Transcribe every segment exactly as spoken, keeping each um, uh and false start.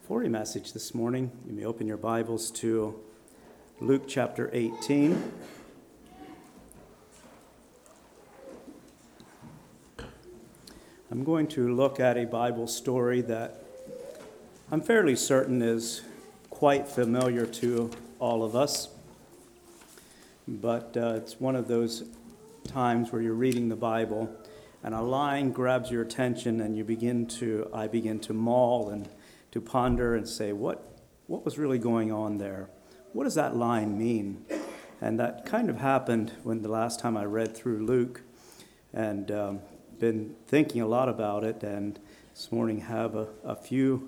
For your message this morning, you may open your Bibles to Luke chapter eighteen. I'm going to look at a Bible story that I'm fairly certain is quite familiar to all of us, but uh, it's one of those times where you're reading the Bible and a line grabs your attention and you begin to, I begin to maul and to ponder and say, what what was really going on there? What does that line mean? And that kind of happened when the last time I read through Luke, and um, been thinking a lot about it, and this morning have a, a few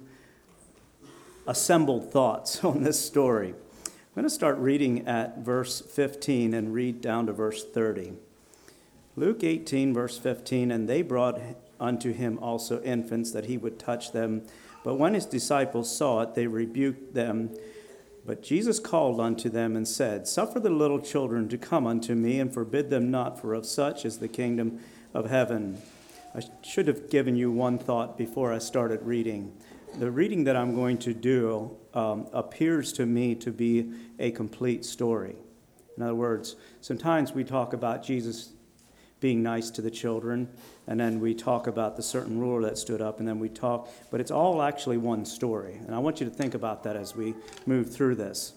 assembled thoughts on this story. I'm going to start reading at verse fifteen and read down to verse thirty. Luke eighteen, verse fifteen, and they brought unto him also infants, that he would touch them. But when his disciples saw it, they rebuked them. But Jesus called unto them and said, Suffer the little children to come unto me, and forbid them not, for of such is the kingdom of heaven. I should have given you one thought before I started reading. The reading that I'm going to do um, appears to me to be a complete story. In other words, sometimes we talk about Jesus being nice to the children, and then we talk about the certain ruler that stood up, and then we talk, but it's all actually one story. And I want you to think about that as we move through this.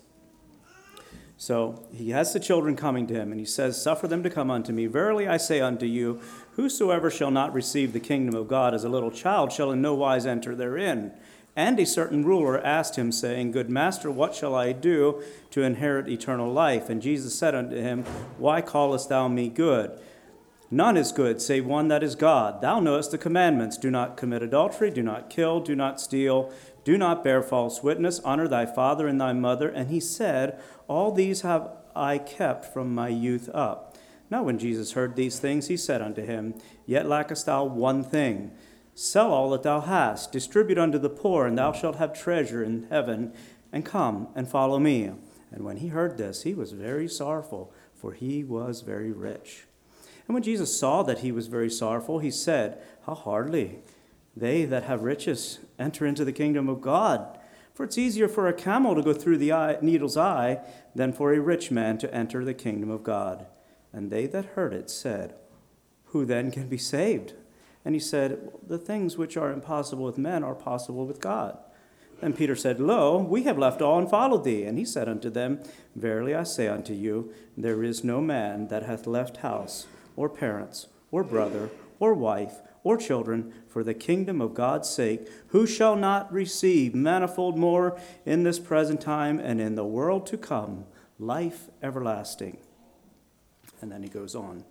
So he has the children coming to him, and he says, Suffer them to come unto me. Verily I say unto you, whosoever shall not receive the kingdom of God as a little child shall in no wise enter therein. And a certain ruler asked him, saying, Good master, what shall I do to inherit eternal life? And Jesus said unto him, Why callest thou me good? None is good, save one that is God. Thou knowest the commandments. Do not commit adultery, do not kill, do not steal, do not bear false witness, honor thy father and thy mother. And he said, All these have I kept from my youth up. Now when Jesus heard these things, he said unto him, Yet lackest thou one thing. Sell all that thou hast, distribute unto the poor, and thou shalt have treasure in heaven, and come and follow me. And when he heard this, he was very sorrowful, for he was very rich. And when Jesus saw that he was very sorrowful, he said, How hardly they that have riches enter into the kingdom of God. For it's easier for a camel to go through the eye, needle's eye than for a rich man to enter the kingdom of God. And they that heard it said, Who then can be saved? And he said, The things which are impossible with men are possible with God. Then Peter said, Lo, we have left all and followed thee. And he said unto them, Verily I say unto you, there is no man that hath left house, or parents, or brother, or wife, or children, for the kingdom of God's sake, who shall not receive manifold more in this present time and in the world to come, life everlasting. And then he goes on.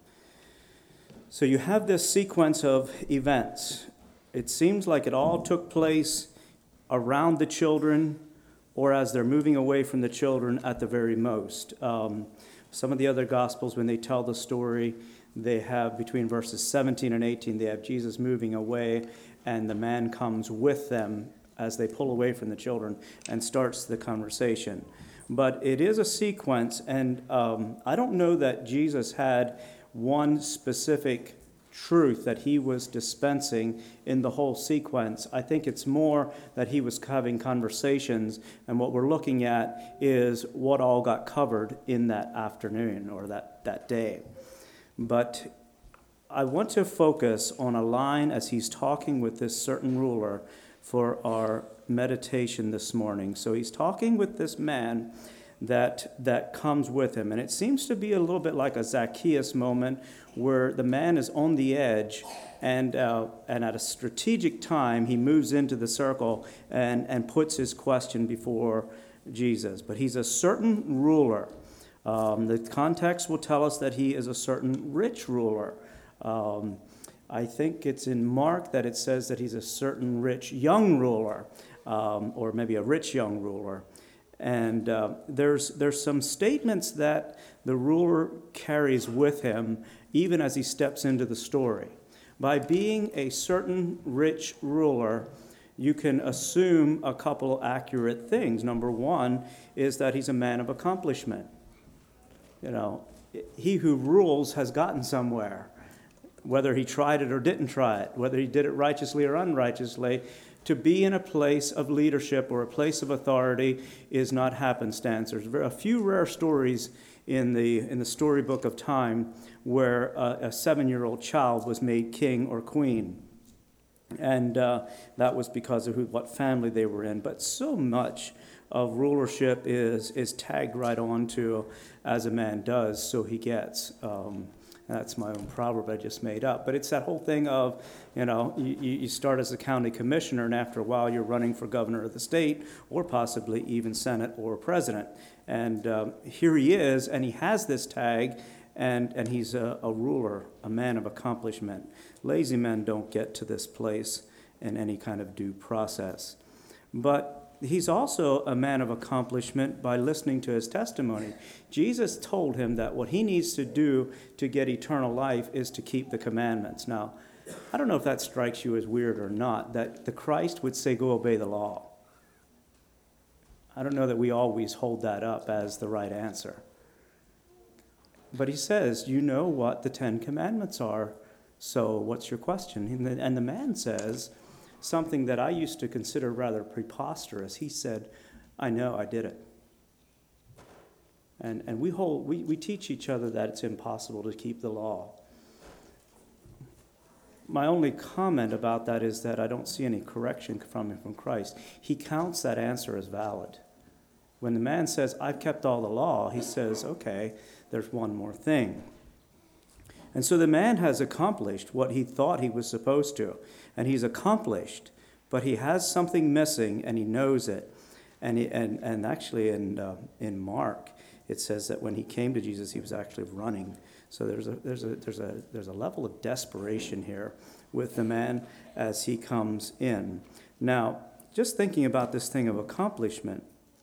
So you have this sequence of events. It seems like it all took place around the children, or as they're moving away from the children at the very most. Um, some of the other Gospels, when they tell the story, they have between verses seventeen and eighteen, they have Jesus moving away, and the man comes with them as they pull away from the children and starts the conversation. But it is a sequence, and um, I don't know that Jesus had one specific truth that he was dispensing in the whole sequence. I think it's more that he was having conversations, and what we're looking at is what all got covered in that afternoon or that, that day. But I want to focus on a line as he's talking with this certain ruler for our meditation this morning. So he's talking with this man that that comes with him. And it seems to be a little bit like a Zacchaeus moment where the man is on the edge, and uh, and at a strategic time he moves into the circle and, and puts his question before Jesus. But he's a certain ruler. Um, the context will tell us that he is a certain rich ruler. Um, I think it's in Mark that it says that he's a certain rich young ruler, um, or maybe a rich young ruler. And uh, there's there's some statements that the ruler carries with him even as he steps into the story. By being a certain rich ruler, you can assume a couple accurate things. Number one is that he's a man of accomplishment. You know, he who rules has gotten somewhere. whether he tried it or didn't try it, whether he did it righteously or unrighteously, to be in a place of leadership or a place of authority is not happenstance. There's a few rare stories in the in the storybook of time where a, a seven-year-old child was made king or queen. And uh, that was because of who, what family they were in. But so much of rulership is is tagged right onto as a man does, so he gets. Um, that's my own proverb I just made up. But it's that whole thing of, you know, you, you start as a county commissioner, and after a while you're running for governor of the state, or possibly even Senate or president. And um, here he is, and he has this tag, and, and he's a, a ruler, a man of accomplishment. Lazy men don't get to this place in any kind of due process. But he's also a man of accomplishment by listening to his testimony. Jesus told him that what he needs to do to get eternal life is to keep the commandments. Now, I don't know if that strikes you as weird or not, that the Christ would say, go obey the law. I don't know that we always hold that up as the right answer. But he says, you know what the Ten Commandments are, so what's your question? And the, and the man says something that I used to consider rather preposterous. He said, I know, I did it. And and we hold we, we teach each other that it's impossible to keep the law. My only comment about that is that I don't see any correction from him from Christ. He counts that answer as valid. When the man says, I've kept all the law, he says, okay, there's one more thing. And so the man has accomplished what he thought he was supposed to. And he's accomplished, but he has something missing, and he knows it. And he, and, and actually in uh, in Mark, it says that when he came to Jesus, he was actually running. So there's a there's a there's a there's a level of desperation here with the man as he comes in. Now, just thinking about this thing of accomplishment,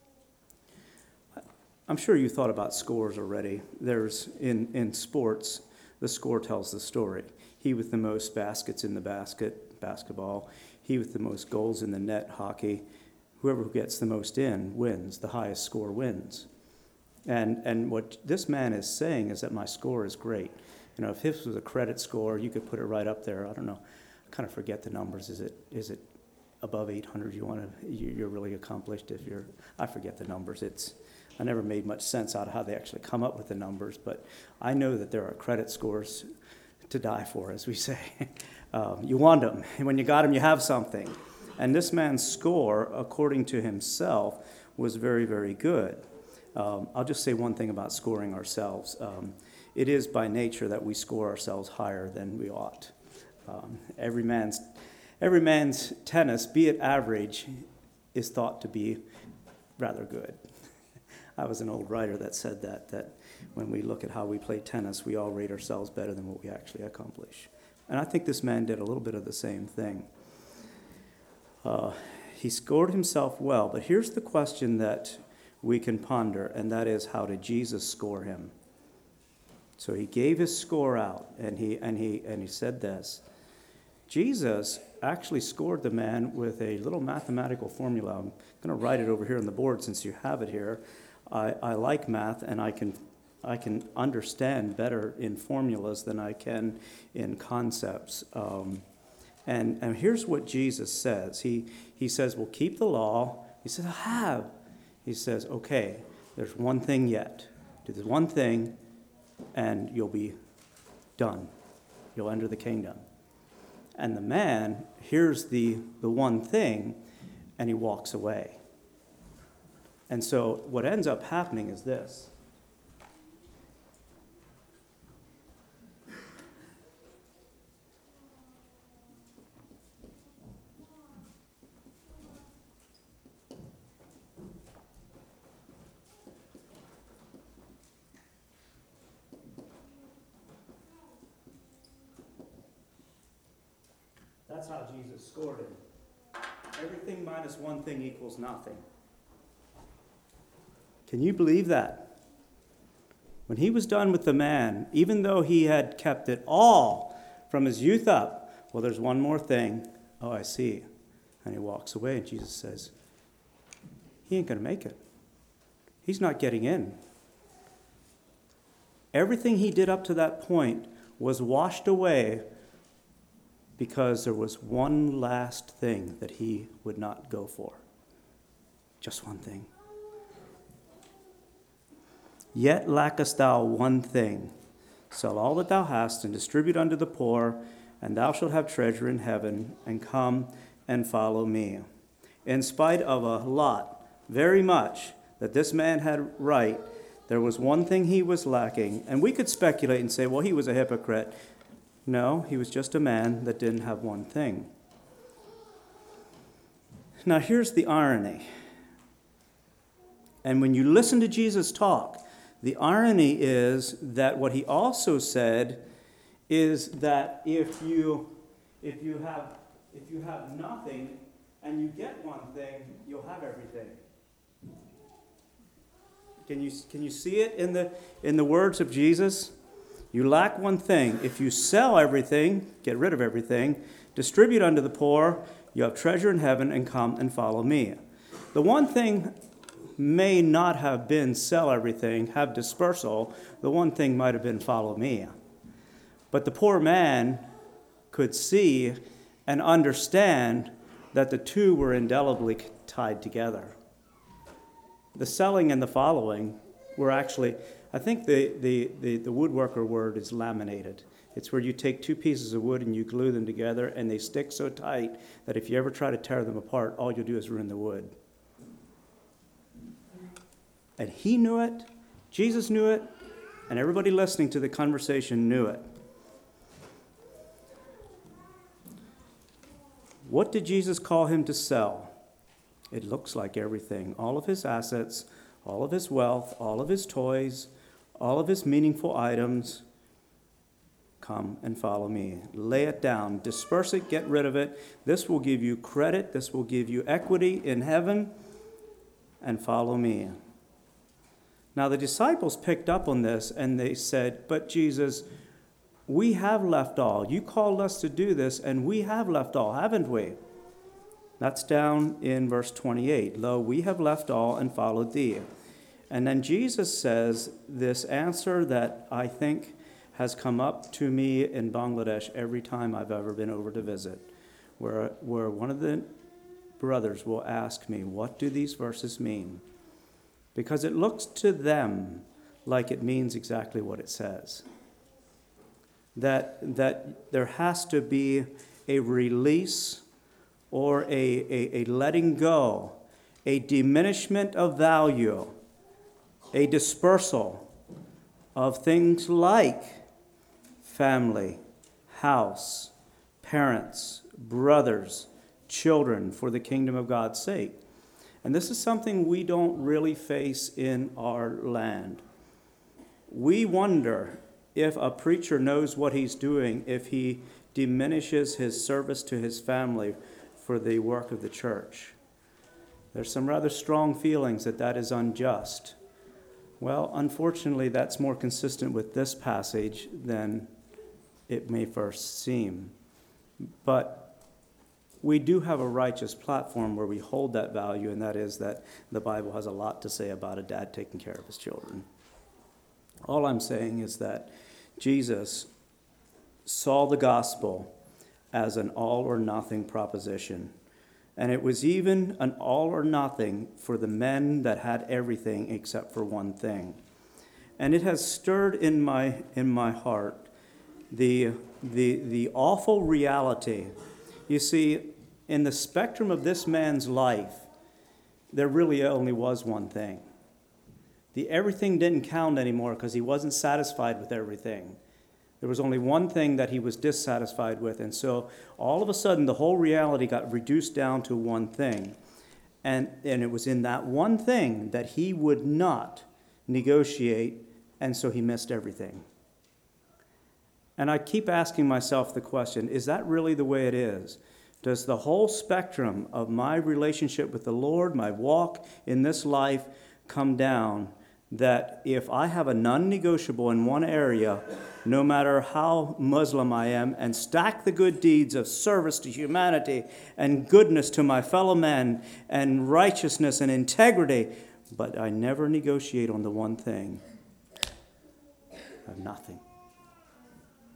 I'm sure you thought about scores already. There's in in sports, the score tells the story. He with the most baskets in the basket, basketball. He with the most goals in the net, hockey. Whoever gets the most in wins. The highest score wins. And and what this man is saying is that my score is great. You know, if his was a credit score, you could put it right up there. I don't know. I kind of forget the numbers. Is it is it above eight hundred? You want to you're really accomplished if you're. I forget the numbers. It's I never made much sense out of how they actually come up with the numbers, but I know that there are credit scores to die for, as we say. um, you want them. And when you got them, you have something. And this man's score, according to himself, was very, very good. Um, I'll just say one thing about scoring ourselves. Um, it is by nature that we score ourselves higher than we ought. Um, every man's every man's tennis, be it average, is thought to be rather good. I was an old writer that said that, that when we look at how we play tennis, we all rate ourselves better than what we actually accomplish. And I think this man did a little bit of the same thing. Uh, he scored himself well, but here's the question that we can ponder, and that is, how did Jesus score him? So he gave his score out, and he and he and he said this. Jesus actually scored the man with a little mathematical formula. I'm going to write it over here on the board since you have it here. I, I like math, and I can I can understand better in formulas than I can in concepts. Um, and and here's what Jesus says. He he says, "Well, keep the law." He says, "I have." He says, "Okay, there's one thing yet. Do this one thing, and you'll be done. You'll enter the kingdom." And the man hears the the one thing, and he walks away. And so what ends up happening is this. That's how Jesus scored him. Everything minus one thing equals nothing. Can you believe that? When he was done with the man, even though he had kept it all from his youth up, well, there's one more thing. Oh, I see. And he walks away, and Jesus says, he ain't going to make it. He's not getting in. Everything he did up to that point was washed away because there was one last thing that he would not go for. Just one thing. Yet lackest thou one thing. Sell all that thou hast and distribute unto the poor, and thou shalt have treasure in heaven, and come and follow me. In spite of a lot, very much, that this man had right, there was one thing he was lacking. And we could speculate and say, well, he was a hypocrite. No, he was just a man that didn't have one thing. Now, here's the irony. And when you listen to Jesus talk, the irony is that what he also said is that if you if you have if you have nothing and you get one thing, you'll have everything. Can you can you see it in the in the words of Jesus? You lack one thing. If you sell everything, get rid of everything, distribute unto the poor, you have treasure in heaven, and come and follow me. The one thing may not have been sell everything, have dispersal. The one thing might have been follow me. But the poor man could see and understand that the two were indelibly tied together. The selling and the following were actually, I think the, the, the, the woodworker word is laminated. It's where you take two pieces of wood and you glue them together, and they stick so tight that if you ever try to tear them apart, all you'll do is ruin the wood. And he knew it, Jesus knew it, and everybody listening to the conversation knew it. What did Jesus call him to sell? It looks like everything. All of his assets, all of his wealth, all of his toys, all of his meaningful items. Come and follow me. Lay it down. Disperse it. Get rid of it. This will give you credit. This will give you equity in heaven. And follow me. Now the disciples picked up on this and they said, but Jesus, we have left all. You called us to do this, and we have left all, haven't we? That's down in verse twenty-eight. Lo, we have left all and followed thee. And then Jesus says this answer that I think has come up to me in Bangladesh every time I've ever been over to visit, where, where one of the brothers will ask me, what do these verses mean? Because it looks to them like it means exactly what it says. That, that there has to be a release or a, a, a letting go, a diminishment of value, a dispersal of things like family, house, parents, brothers, children, for the kingdom of God's sake. And this is something we don't really face in our land. We wonder if a preacher knows what he's doing if he diminishes his service to his family for the work of the church. There's some rather strong feelings that that is unjust. Well, unfortunately, that's more consistent with this passage than it may first seem. But we do have a righteous platform where we hold that value, and that is that the Bible has a lot to say about a dad taking care of his children. All I'm saying is that Jesus saw the gospel as an all-or-nothing proposition. And it was even an all-or-nothing for the men that had everything except for one thing. And it has stirred in my in my heart the, the, the awful reality. You see, in the spectrum of this man's life, there really only was one thing. The everything didn't count anymore because he wasn't satisfied with everything. There was only one thing that he was dissatisfied with. And so all of a sudden, the whole reality got reduced down to one thing. And, and it was in that one thing that he would not negotiate, and so he missed everything. And I keep asking myself the question, is that really the way it is? Does the whole spectrum of my relationship with the Lord, my walk in this life, come down that if I have a non-negotiable in one area, no matter how Muslim I am, and stack the good deeds of service to humanity and goodness to my fellow men and righteousness and integrity, but I never negotiate on the one thing, I have nothing.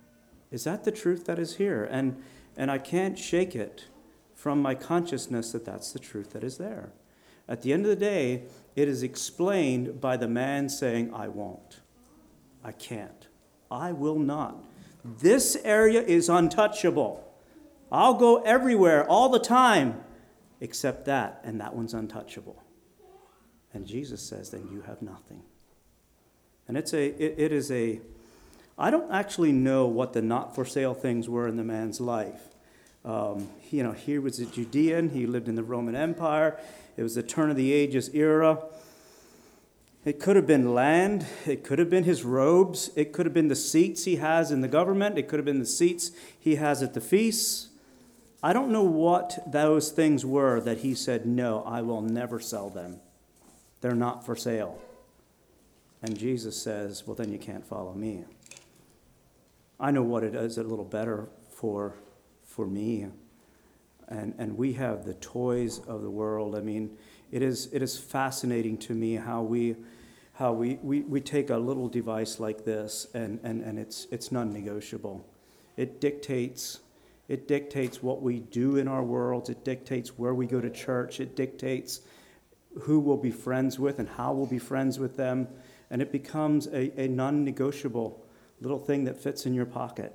Is that the truth that is here? And, and I can't shake it from my consciousness that that's the truth that is there. At the end of the day, it is explained by the man saying, I won't. I can't. I will not. This area is untouchable. I'll go everywhere all the time except that, and that one's untouchable. And Jesus says, then you have nothing. And it's a, it, it is a, I don't actually know what the not for sale things were in the man's life. Um, you know, he was a Judean. He lived in the Roman Empire. It was the turn of the ages era. It could have been land. It could have been his robes. It could have been the seats he has in the government. It could have been the seats he has at the feasts. I don't know what those things were that he said, no, I will never sell them. They're not for sale. And Jesus says, well, then you can't follow me. I know what it is a little better for, for me. And, and we have the toys of the world. I mean, it is it is fascinating to me how we how we, we, we take a little device like this and, and, and it's it's non-negotiable. It dictates it dictates what we do in our world. It dictates where we go to church. It dictates who we'll be friends with and how we'll be friends with them. And it becomes a, a non-negotiable little thing that fits in your pocket.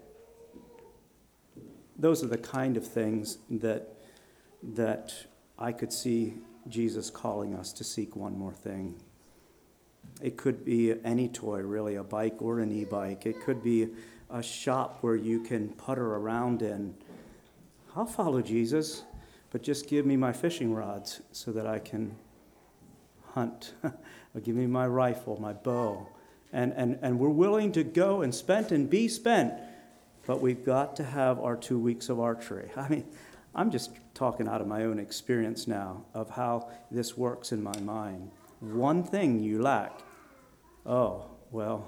Those are the kind of things that that I could see Jesus calling us to seek one more thing. It could be any toy, really, a bike or an e-bike. It could be a shop where you can putter around in. I'll follow Jesus, but just give me my fishing rods so that I can hunt. Or give me my rifle, my bow. And, and, and we're willing to go and spend and be spent, but we've got to have our two weeks of archery. I mean, I'm just talking out of my own experience now of how this works in my mind. One thing you lack. Oh, well,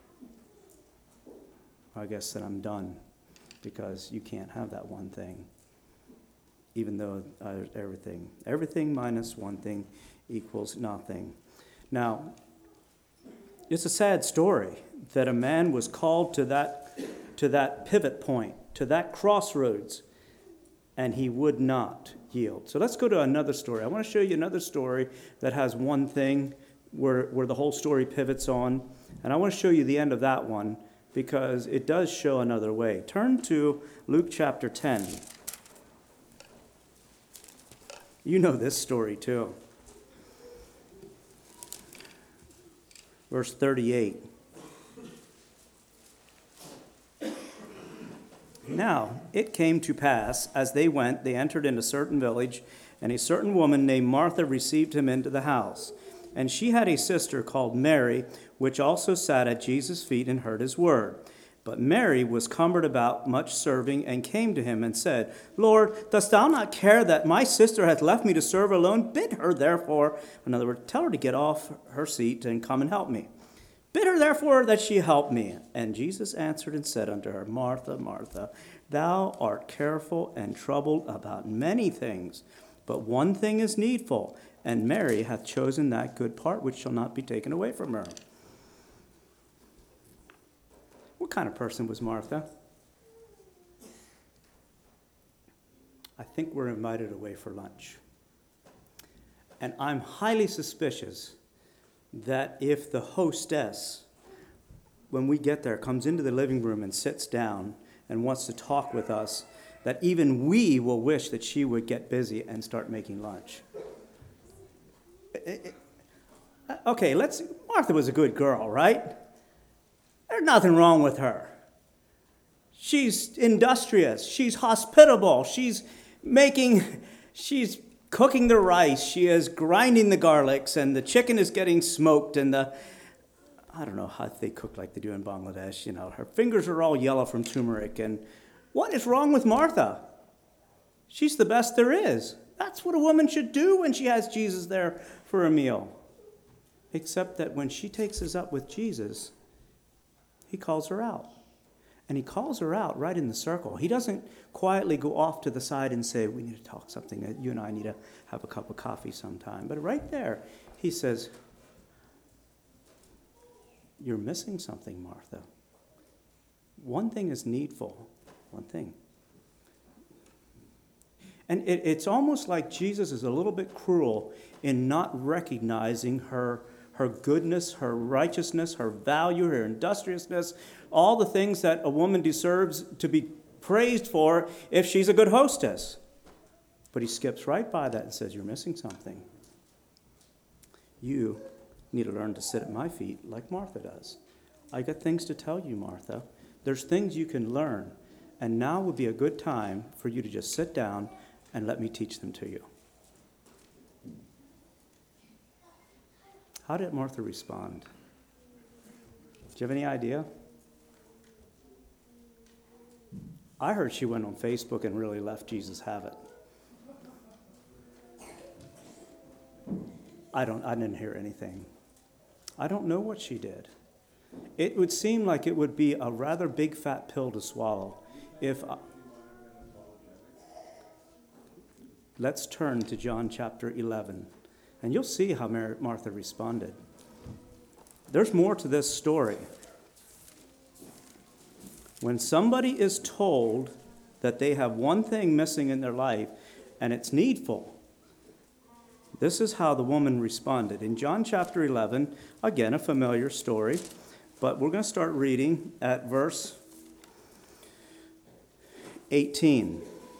I guess that I'm done because you can't have that one thing. Even though uh, everything, everything minus one thing equals nothing. Now, it's a sad story that a man was called to that, to that pivot point, to that crossroads, and he would not yield. So let's go to another story. I want to show you another story that has one thing where, where the whole story pivots on. And I want to show you the end of that one because it does show another way. Turn to Luke chapter ten. You know this story too. Verse thirty-eight. Now, it came to pass, as they went, they entered into a certain village, and a certain woman named Martha received him into the house. And she had a sister called Mary, which also sat at Jesus' feet and heard his word. But Mary was cumbered about much serving, and came to him and said, Lord, dost thou not care that my sister hath left me to serve alone? Bid her therefore, in other words, tell her to get off her seat and come and help me. Bid her therefore that she help me. And Jesus answered and said unto her, Martha, Martha, thou art careful and troubled about many things, but one thing is needful, and Mary hath chosen that good part which shall not be taken away from her. What kind of person was Martha? I think we're invited away for lunch. And I'm highly suspicious that if the hostess, when we get there, comes into the living room and sits down and wants to talk with us, that even we will wish that she would get busy and start making lunch. Okay, let's, Martha was a good girl, right? There's nothing wrong with her. She's industrious. She's hospitable. She's making, she's cooking the rice. She is grinding the garlics, and the chicken is getting smoked, and the, I don't know how they cook like they do in Bangladesh. You know, her fingers are all yellow from turmeric. And what is wrong with Martha? She's the best there is. That's what a woman should do when she has Jesus there for a meal. Except that when she takes us up with Jesus, he calls her out. And he calls her out right in the circle. He doesn't quietly go off to the side and say, we need to talk something. You and I need to have a cup of coffee sometime. But right there, he says, you're missing something, Martha. One thing is needful. One thing. And it, it's almost like Jesus is a little bit cruel in not recognizing her, her goodness, her righteousness, her value, her industriousness, all the things that a woman deserves to be praised for if she's a good hostess. But he skips right by that and says, you're missing something. You need to learn to sit at my feet like Martha does. I got things to tell you, Martha. There's things you can learn. And now would be a good time for you to just sit down and let me teach them to you. How did Martha respond? Do you have any idea? I heard she went on Facebook and really left Jesus have it. I don't I didn't hear anything. I don't know what she did. It would seem like it would be a rather big fat pill to swallow if I, let's turn to John chapter eleven, and you'll see how Mary, Martha responded. There's more to this story. When somebody is told that they have one thing missing in their life, and it's needful, this is how the woman responded. In John chapter eleven, again, a familiar story, but we're going to start reading at verse eighteen.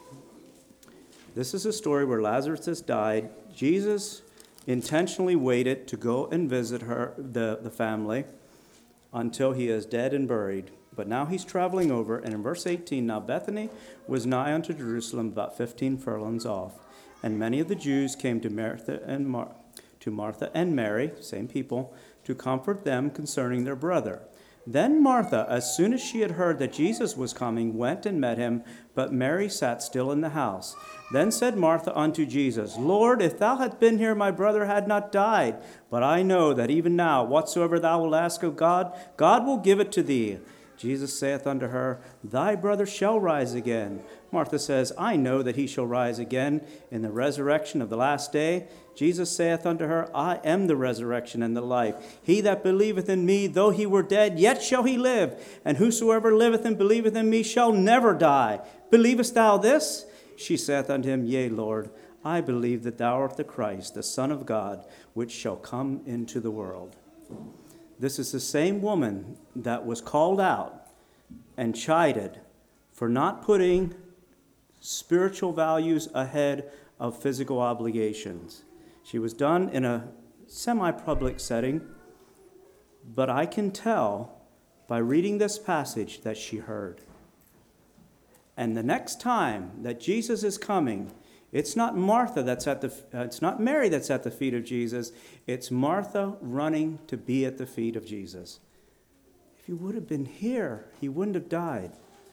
This is a story where Lazarus has died. Jesus intentionally waited to go and visit her, the, the family, until he is dead and buried. But now he's traveling over, and in verse eighteen, now Bethany was nigh unto Jerusalem, about fifteen furlongs off. And many of the Jews came to Martha and Mar- to Martha and Mary, same people, to comfort them concerning their brother. Then Martha, as soon as she had heard that Jesus was coming, went and met him, but Mary sat still in the house. Then said Martha unto Jesus, Lord, if thou hadst been here, my brother had not died. But I know that even now, whatsoever thou wilt ask of God, God will give it to thee. Jesus saith unto her, Thy brother shall rise again. Martha says, I know that he shall rise again in the resurrection of the last day. Jesus saith unto her, I am the resurrection and the life. He that believeth in me, though he were dead, yet shall he live. And whosoever liveth and believeth in me shall never die. Believest thou this? She saith unto him, Yea, Lord, I believe that thou art the Christ, the Son of God, which shall come into the world. This is the same woman that was called out and chided for not putting spiritual values ahead of physical obligations. She was done in a semi-public setting, but I can tell by reading this passage that she heard. And the next time that Jesus is coming, it's not Martha that's at the, uh, it's not Mary that's at the feet of Jesus. It's Martha running to be at the feet of Jesus. If he would have been here, he wouldn't have died.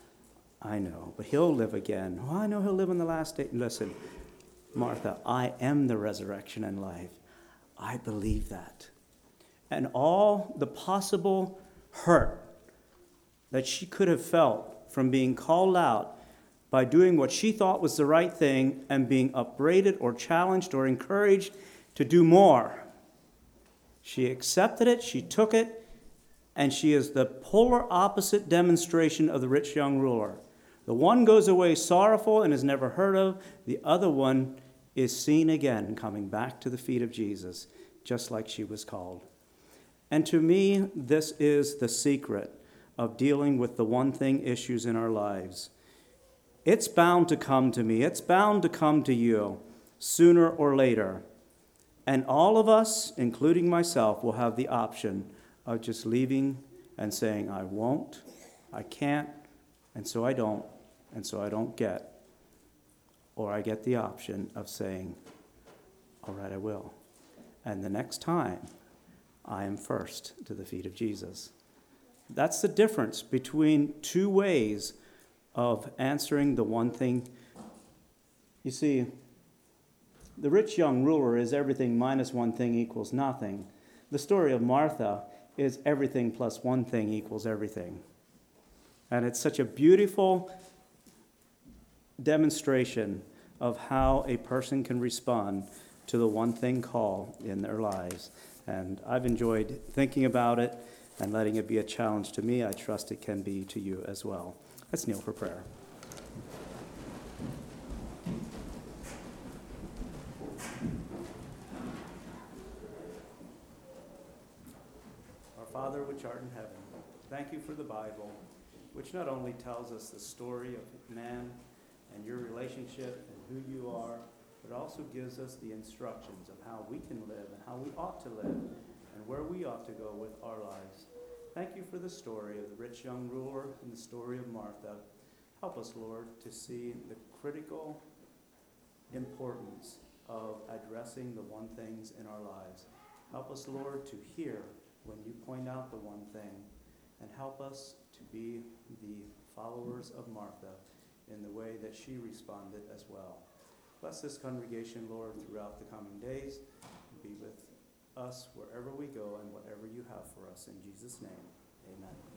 I know, but he'll live again. Oh, I know he'll live in the last day. Listen, Martha, I am the resurrection and life. I believe that. And all the possible hurt that she could have felt from being called out by doing what she thought was the right thing and being upbraided or challenged or encouraged to do more. She accepted it, she took it, and she is the polar opposite demonstration of the rich young ruler. The one goes away sorrowful and is never heard of. The other one is seen again coming back to the feet of Jesus, just like she was called. And to me, this is the secret of dealing with the one thing issues in our lives. It's bound to come to me. It's bound to come to you sooner or later. And all of us, including myself, will have the option of just leaving and saying, I won't, I can't, and so I don't, and so I don't get. Or I get the option of saying, all right, I will. And the next time, I am first to the feet of Jesus. That's the difference between two ways of answering the one thing. You see, the rich young ruler is everything minus one thing equals nothing. The story of Martha is everything plus one thing equals everything. And it's such a beautiful demonstration of how a person can respond to the one thing call in their lives. And I've enjoyed thinking about it. and letting it be a challenge to me, I trust it can be to you as well. Let's kneel for prayer. Our Father, which art in heaven, thank you for the Bible, which not only tells us the story of man and your relationship and who you are, but also gives us the instructions of how we can live and how we ought to live and where we ought to go with our lives. Thank you for the story of the rich young ruler and the story of Martha. Help us, Lord, to see the critical importance of addressing the one things in our lives. Help us, Lord, to hear when you point out the one thing, and help us to be the followers of Martha in the way that she responded as well. Bless this congregation, Lord, throughout the coming days. Be with us wherever we go and whatever you have for us. In Jesus' name, amen.